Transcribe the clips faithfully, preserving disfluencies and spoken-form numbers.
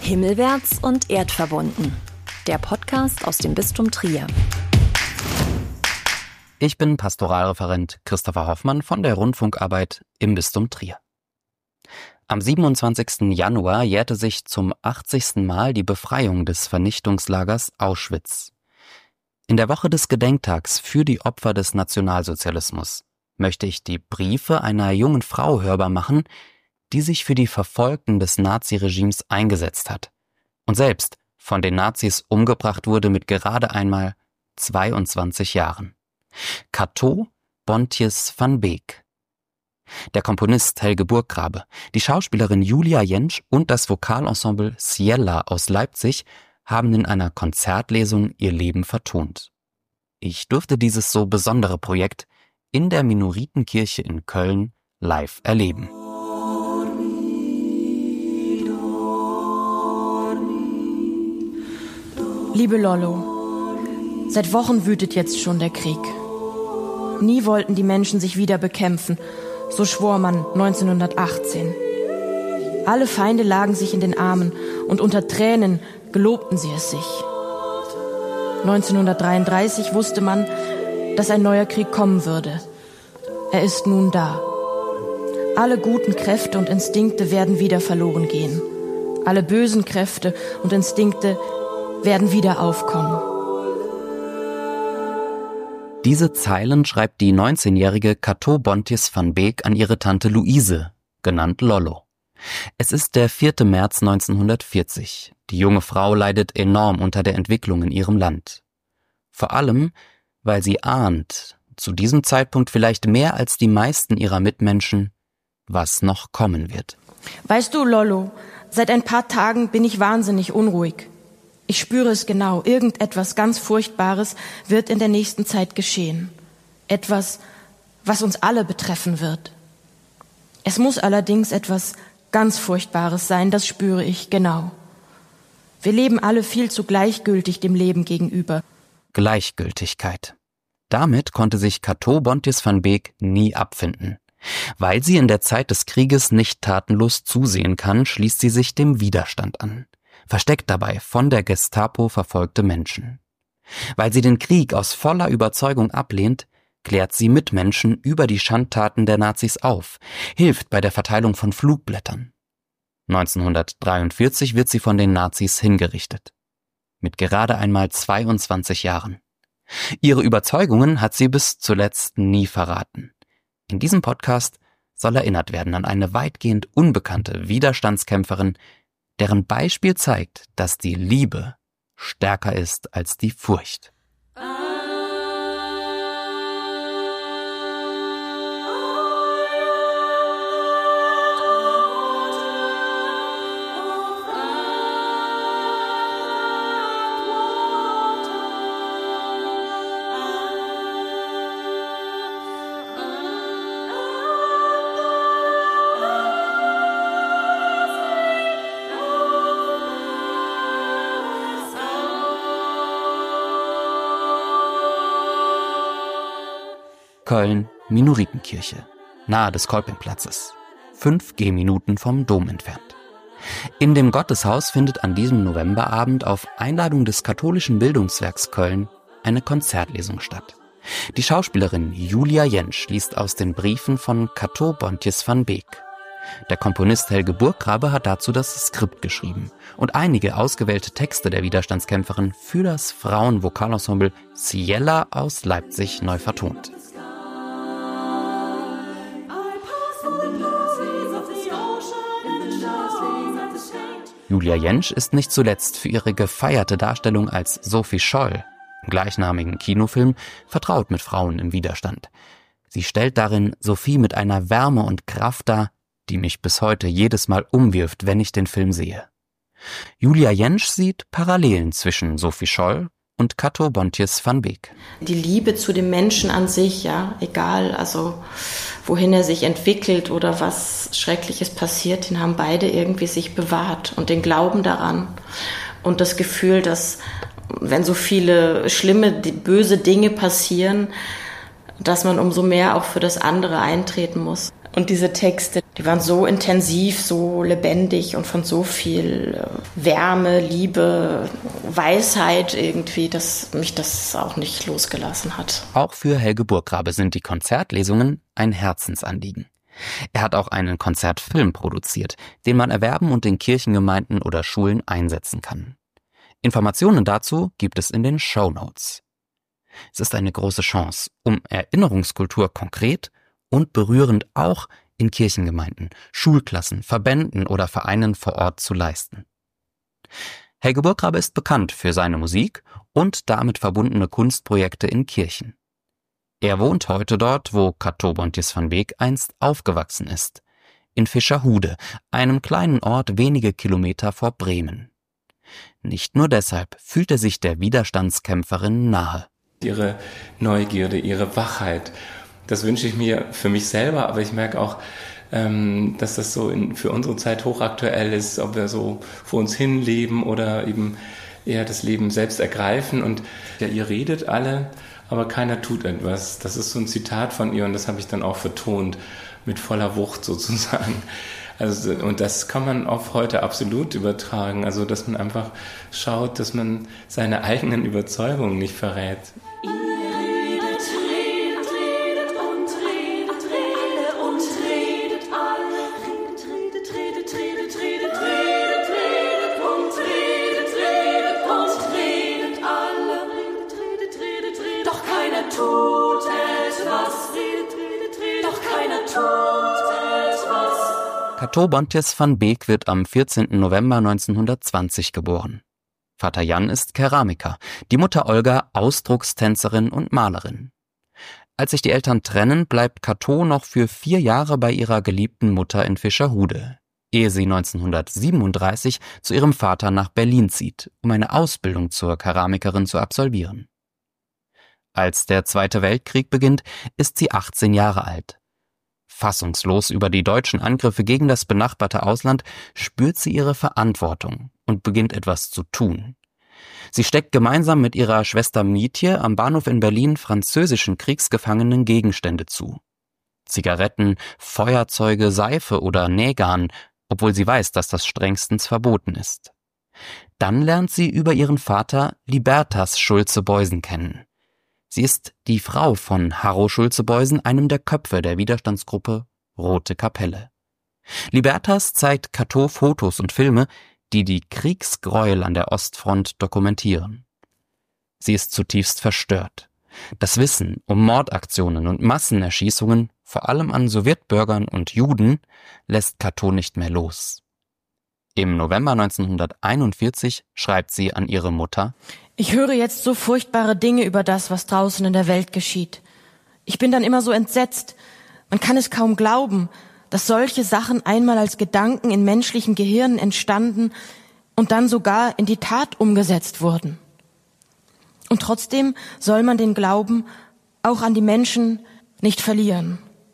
Himmelwärts und erdverbunden. Der Podcast aus dem Bistum Trier. Ich bin Pastoralreferent Christopher Hoffmann von der Rundfunkarbeit im Bistum Trier. Am siebenundzwanzigsten Januar jährte sich zum achtzigsten Mal die Befreiung des Vernichtungslagers Auschwitz. In der Woche des Gedenktags für die Opfer des Nationalsozialismus möchte ich die Briefe einer jungen Frau hörbar machen, die sich für die Verfolgten des Naziregimes eingesetzt hat und selbst von den Nazis umgebracht wurde mit gerade einmal zweiundzwanzig Jahren. Cateau Bontius van Beek. Der Komponist Helge Burggrabe, die Schauspielerin Julia Jentsch und das Vokalensemble Ciela aus Leipzig haben in einer Konzertlesung ihr Leben vertont. Ich durfte dieses so besondere Projekt in der Minoritenkirche in Köln live erleben. Liebe Lollo, seit Wochen wütet jetzt schon der Krieg. Nie wollten die Menschen sich wieder bekämpfen, so schwor man neunzehnhundertachtzehn. Alle Feinde lagen sich in den Armen und unter Tränen gelobten sie es sich. neunzehnhundertdreiunddreißig wusste man, dass ein neuer Krieg kommen würde. Er ist nun da. Alle guten Kräfte und Instinkte werden wieder verloren gehen. Alle bösen Kräfte und Instinkte werden wieder aufkommen. Diese Zeilen schreibt die neunzehnjährige Cateau Bontius van Beek an ihre Tante Luise, genannt Lollo. Es ist der vierte März neunzehnhundertvierzig. Die junge Frau leidet enorm unter der Entwicklung in ihrem Land. Vor allem, weil sie ahnt, zu diesem Zeitpunkt vielleicht mehr als die meisten ihrer Mitmenschen, was noch kommen wird. Weißt du, Lollo, seit ein paar Tagen bin ich wahnsinnig unruhig. Ich spüre es genau, irgendetwas ganz Furchtbares wird in der nächsten Zeit geschehen. Etwas, was uns alle betreffen wird. Es muss allerdings etwas ganz Furchtbares sein, das spüre ich genau. Wir leben alle viel zu gleichgültig dem Leben gegenüber. Gleichgültigkeit. Damit konnte sich Cateau Bontius van Beek nie abfinden. Weil sie in der Zeit des Krieges nicht tatenlos zusehen kann, schließt sie sich dem Widerstand an. Versteckt dabei von der Gestapo verfolgte Menschen. Weil sie den Krieg aus voller Überzeugung ablehnt, klärt sie Mitmenschen über die Schandtaten der Nazis auf, hilft bei der Verteilung von Flugblättern. neunzehnhundertdreiundvierzig wird sie von den Nazis hingerichtet. Mit gerade einmal zweiundzwanzig Jahren. Ihre Überzeugungen hat sie bis zuletzt nie verraten. In diesem Podcast soll erinnert werden an eine weitgehend unbekannte Widerstandskämpferin, deren Beispiel zeigt, dass die Liebe stärker ist als die Furcht. Köln, Minoritenkirche, nahe des Kolpingplatzes, fünf Gehminuten vom Dom entfernt. In dem Gotteshaus findet an diesem Novemberabend auf Einladung des katholischen Bildungswerks Köln eine Konzertlesung statt. Die Schauspielerin Julia Jentsch liest aus den Briefen von Cateau Bontius van Beek. Der Komponist Helge Burggrabe hat dazu das Skript geschrieben und einige ausgewählte Texte der Widerstandskämpferin für das Frauenvokalensemble Ciela aus Leipzig neu vertont. Julia Jentsch ist nicht zuletzt für ihre gefeierte Darstellung als Sophie Scholl im gleichnamigen Kinofilm vertraut mit Frauen im Widerstand. Sie stellt darin Sophie mit einer Wärme und Kraft dar, die mich bis heute jedes Mal umwirft, wenn ich den Film sehe. Julia Jentsch sieht Parallelen zwischen Sophie Scholl und Cateau Bontius van Beek. Die Liebe zu dem Menschen an sich, ja, egal, also wohin er sich entwickelt oder was Schreckliches passiert, den haben beide irgendwie sich bewahrt und den Glauben daran und das Gefühl, dass wenn so viele schlimme, böse Dinge passieren, dass man umso mehr auch für das andere eintreten muss. Und diese Texte, die waren so intensiv, so lebendig und von so viel Wärme, Liebe, Weisheit irgendwie, dass mich das auch nicht losgelassen hat. Auch für Helge Burggrabe sind die Konzertlesungen ein Herzensanliegen. Er hat auch einen Konzertfilm produziert, den man erwerben und in Kirchengemeinden oder Schulen einsetzen kann. Informationen dazu gibt es in den Shownotes. Es ist eine große Chance, um Erinnerungskultur konkret und berührend auch in Kirchengemeinden, Schulklassen, Verbänden oder Vereinen vor Ort zu leisten. Helge Burggrabe ist bekannt für seine Musik und damit verbundene Kunstprojekte in Kirchen. Er wohnt heute dort, wo Cateau Bontius van Beek einst aufgewachsen ist, in Fischerhude, einem kleinen Ort wenige Kilometer vor Bremen. Nicht nur deshalb fühlt er sich der Widerstandskämpferin nahe. Ihre Neugierde, ihre Wachheit, das wünsche ich mir für mich selber, aber ich merke auch, ähm, dass das so in, für unsere Zeit hochaktuell ist, ob wir so vor uns hin leben oder eben eher das Leben selbst ergreifen. Und ja, ihr redet alle, aber keiner tut etwas. Das ist so ein Zitat von ihr und das habe ich dann auch vertont, mit voller Wucht sozusagen. Also, und das kann man auf heute absolut übertragen. Also, dass man einfach schaut, dass man seine eigenen Überzeugungen nicht verrät. Cateau Bontius van Beek wird am vierzehnten November neunzehnhundertzwanzig geboren. Vater Jan ist Keramiker, die Mutter Olga Ausdruckstänzerin und Malerin. Als sich die Eltern trennen, bleibt Cateau noch für vier Jahre bei ihrer geliebten Mutter in Fischerhude, ehe sie neunzehnhundertsiebenunddreißig zu ihrem Vater nach Berlin zieht, um eine Ausbildung zur Keramikerin zu absolvieren. Als der Zweite Weltkrieg beginnt, ist sie achtzehn Jahre alt. Fassungslos über die deutschen Angriffe gegen das benachbarte Ausland spürt sie ihre Verantwortung und beginnt etwas zu tun. Sie steckt gemeinsam mit ihrer Schwester Mietje am Bahnhof in Berlin französischen Kriegsgefangenen Gegenstände zu. Zigaretten, Feuerzeuge, Seife oder Nähgarn, obwohl sie weiß, dass das strengstens verboten ist. Dann lernt sie über ihren Vater Libertas Schulze-Beusen kennen. Sie ist die Frau von Harro Schulze-Beusen, einem der Köpfe der Widerstandsgruppe Rote Kapelle. Libertas zeigt Cateau Fotos und Filme, die die Kriegsgräuel an der Ostfront dokumentieren. Sie ist zutiefst verstört. Das Wissen um Mordaktionen und Massenerschießungen, vor allem an Sowjetbürgern und Juden, lässt Cateau nicht mehr los. Im November neunzehnhunderteinundvierzig schreibt sie an ihre Mutter: Ich höre jetzt so furchtbare Dinge über das, was draußen in der Welt geschieht. Ich bin dann immer so entsetzt. Man kann es kaum glauben, dass solche Sachen einmal als Gedanken in menschlichen Gehirnen entstanden und dann sogar in die Tat umgesetzt wurden. Und trotzdem soll man den Glauben auch an die Menschen nicht verlieren.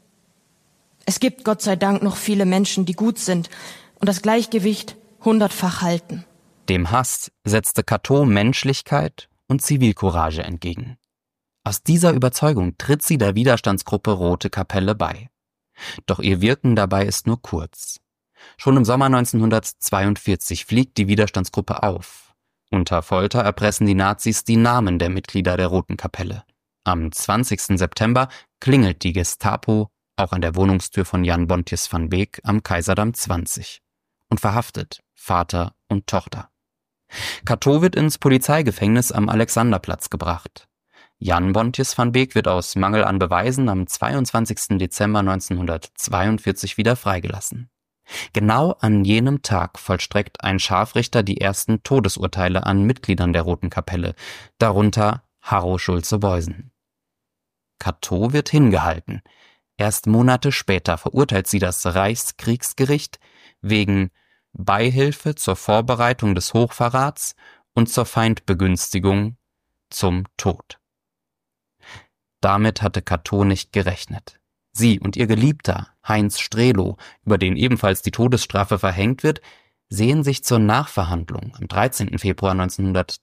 Es gibt Gott sei Dank noch viele Menschen, die gut sind und das Gleichgewicht hundertfach halten. Dem Hass setzte Cateau Menschlichkeit und Zivilcourage entgegen. Aus dieser Überzeugung tritt sie der Widerstandsgruppe Rote Kapelle bei. Doch ihr Wirken dabei ist nur kurz. Schon im Sommer neunzehnhundertzweiundvierzig fliegt die Widerstandsgruppe auf. Unter Folter erpressen die Nazis die Namen der Mitglieder der Roten Kapelle. Am zwanzigsten September klingelt die Gestapo auch an der Wohnungstür von Jan Bontius van Beek am Kaiserdamm zwanzig und verhaftet Vater und Tochter. Cateau wird ins Polizeigefängnis am Alexanderplatz gebracht. Jan Bontius van Beek wird aus Mangel an Beweisen am zweiundzwanzigsten Dezember neunzehnhundertzweiundvierzig wieder freigelassen. Genau an jenem Tag vollstreckt ein Scharfrichter die ersten Todesurteile an Mitgliedern der Roten Kapelle, darunter Harro Schulze-Beusen. Cateau wird hingehalten. Erst Monate später verurteilt sie das Reichskriegsgericht wegen Beihilfe zur Vorbereitung des Hochverrats und zur Feindbegünstigung zum Tod. Damit hatte Cateau nicht gerechnet. Sie und ihr Geliebter, Heinz Strehlow, über den ebenfalls die Todesstrafe verhängt wird, sehen sich zur Nachverhandlung am dreizehnten Februar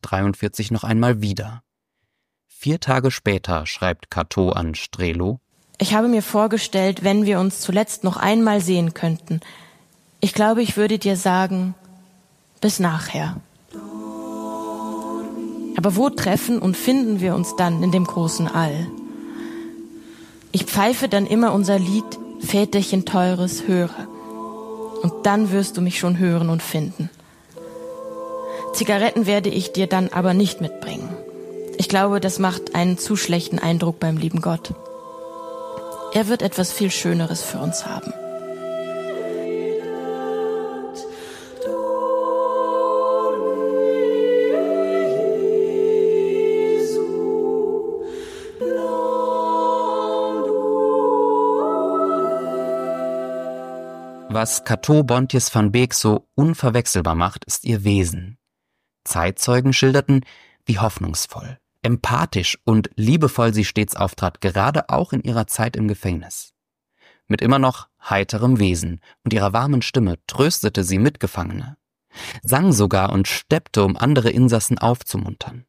neunzehnhundertdreiundvierzig noch einmal wieder. Vier Tage später schreibt Cateau an Strehlow: Ich habe mir vorgestellt, wenn wir uns zuletzt noch einmal sehen könnten. Ich glaube, ich würde dir sagen, bis nachher. Aber wo treffen und finden wir uns dann in dem großen All? Ich pfeife dann immer unser Lied, Väterchen teures, höre. Und dann wirst du mich schon hören und finden. Zigaretten werde ich dir dann aber nicht mitbringen. Ich glaube, das macht einen zu schlechten Eindruck beim lieben Gott. Er wird etwas viel Schöneres für uns haben. Was Cateau Bontius van Beek so unverwechselbar macht, ist ihr Wesen. Zeitzeugen schilderten, wie hoffnungsvoll, empathisch und liebevoll sie stets auftrat, gerade auch in ihrer Zeit im Gefängnis. Mit immer noch heiterem Wesen und ihrer warmen Stimme tröstete sie Mitgefangene, sang sogar und steppte, um andere Insassen aufzumuntern.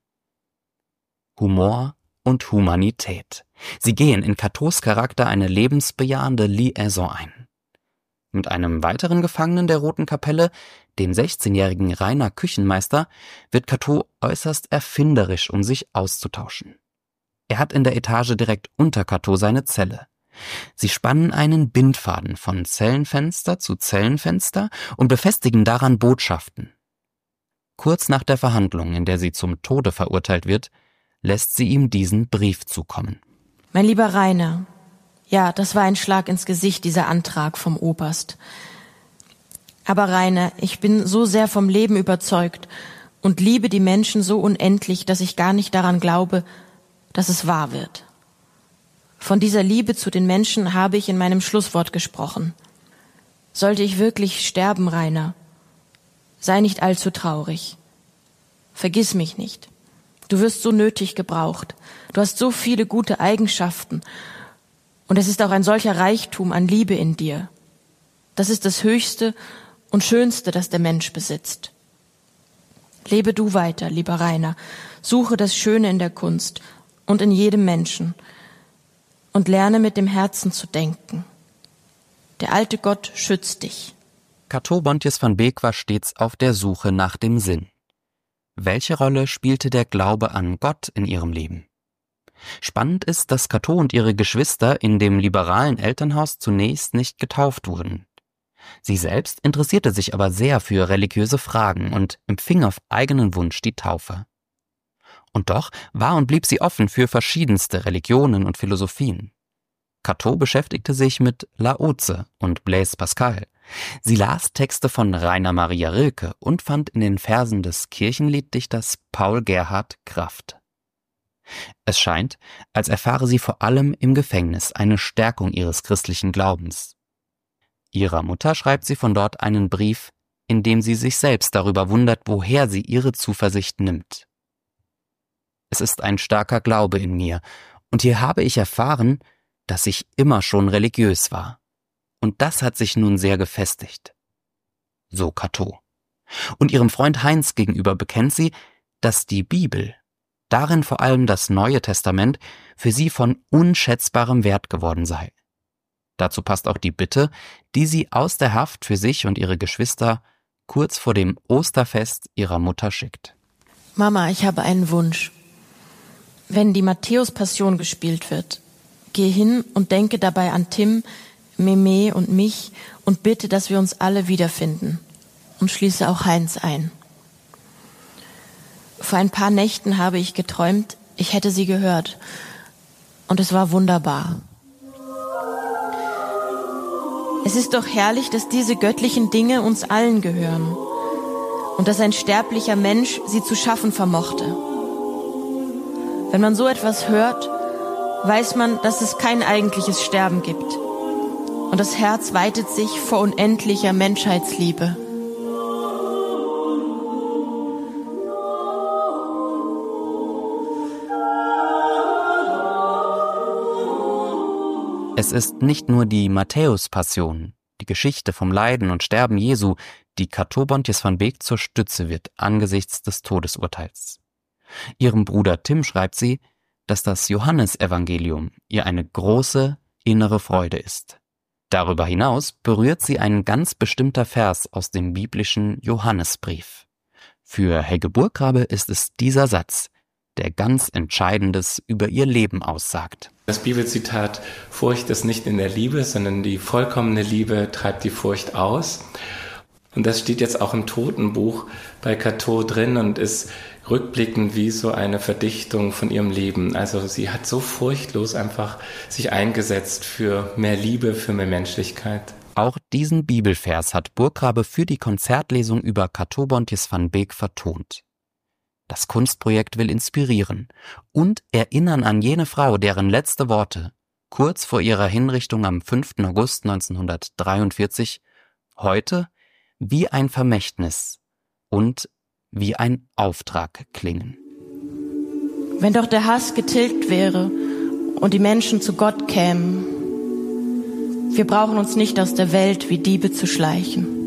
Humor und Humanität. Sie gehen in Cateaus Charakter eine lebensbejahende Liaison ein. Mit einem weiteren Gefangenen der Roten Kapelle, dem sechzehnjährigen Rainer Küchenmeister, wird Cateau äußerst erfinderisch, um sich auszutauschen. Er hat in der Etage direkt unter Cateau seine Zelle. Sie spannen einen Bindfaden von Zellenfenster zu Zellenfenster und befestigen daran Botschaften. Kurz nach der Verhandlung, in der sie zum Tode verurteilt wird, lässt sie ihm diesen Brief zukommen. Mein lieber Rainer, ja, das war ein Schlag ins Gesicht, dieser Antrag vom Oberst. Aber Rainer, ich bin so sehr vom Leben überzeugt und liebe die Menschen so unendlich, dass ich gar nicht daran glaube, dass es wahr wird. Von dieser Liebe zu den Menschen habe ich in meinem Schlusswort gesprochen. Sollte ich wirklich sterben, Rainer, sei nicht allzu traurig. Vergiss mich nicht. Du wirst so nötig gebraucht. Du hast so viele gute Eigenschaften. Und es ist auch ein solcher Reichtum an Liebe in dir. Das ist das Höchste und Schönste, das der Mensch besitzt. Lebe du weiter, lieber Rainer. Suche das Schöne in der Kunst und in jedem Menschen. Und lerne mit dem Herzen zu denken. Der alte Gott schützt dich. Cateau Bontius van Beek war stets auf der Suche nach dem Sinn. Welche Rolle spielte der Glaube an Gott in ihrem Leben? Spannend ist, dass Cateau und ihre Geschwister in dem liberalen Elternhaus zunächst nicht getauft wurden. Sie selbst interessierte sich aber sehr für religiöse Fragen und empfing auf eigenen Wunsch die Taufe. Und doch war und blieb sie offen für verschiedenste Religionen und Philosophien. Cateau beschäftigte sich mit Laozi und Blaise Pascal. Sie las Texte von Rainer Maria Rilke und fand in den Versen des Kirchenlieddichters Paul Gerhardt Kraft. Es scheint, als erfahre sie vor allem im Gefängnis eine Stärkung ihres christlichen Glaubens. Ihrer Mutter schreibt sie von dort einen Brief, in dem sie sich selbst darüber wundert, woher sie ihre Zuversicht nimmt. Es ist ein starker Glaube in mir, und hier habe ich erfahren, dass ich immer schon religiös war. Und das hat sich nun sehr gefestigt. So Cateau. Und ihrem Freund Heinz gegenüber bekennt sie, dass die Bibel, darin vor allem das Neue Testament, für sie von unschätzbarem Wert geworden sei. Dazu passt auch die Bitte, die sie aus der Haft für sich und ihre Geschwister kurz vor dem Osterfest ihrer Mutter schickt. Mama, ich habe einen Wunsch. Wenn die Matthäus-Passion gespielt wird, geh hin und denke dabei an Tim, Meme und mich und bitte, dass wir uns alle wiederfinden. Und schließe auch Heinz ein. Vor ein paar Nächten habe ich geträumt, ich hätte sie gehört. Und es war wunderbar. Es ist doch herrlich, dass diese göttlichen Dinge uns allen gehören. Und dass ein sterblicher Mensch sie zu schaffen vermochte. Wenn man so etwas hört, weiß man, dass es kein eigentliches Sterben gibt. Und das Herz weitet sich vor unendlicher Menschheitsliebe. Es ist nicht nur die Matthäus-Passion, die Geschichte vom Leiden und Sterben Jesu, die Cateau Bontius van Beek zur Stütze wird angesichts des Todesurteils. Ihrem Bruder Tim schreibt sie, dass das Johannesevangelium ihr eine große, innere Freude ist. Darüber hinaus berührt sie ein ganz bestimmter Vers aus dem biblischen Johannesbrief. Für Helge Burggrabe ist es dieser Satz, der ganz Entscheidendes über ihr Leben aussagt. Das Bibelzitat, Furcht ist nicht in der Liebe, sondern die vollkommene Liebe treibt die Furcht aus. Und das steht jetzt auch im Totenbuch bei Cateau drin und ist rückblickend wie so eine Verdichtung von ihrem Leben. Also sie hat so furchtlos einfach sich eingesetzt für mehr Liebe, für mehr Menschlichkeit. Auch diesen Bibelvers hat Burggrabe für die Konzertlesung über Cateau Bontius van Beek vertont. Das Kunstprojekt will inspirieren und erinnern an jene Frau, deren letzte Worte kurz vor ihrer Hinrichtung am fünften August neunzehnhundertdreiundvierzig heute wie ein Vermächtnis und wie ein Auftrag klingen. Wenn doch der Hass getilgt wäre und die Menschen zu Gott kämen, wir brauchen uns nicht aus der Welt wie Diebe zu schleichen.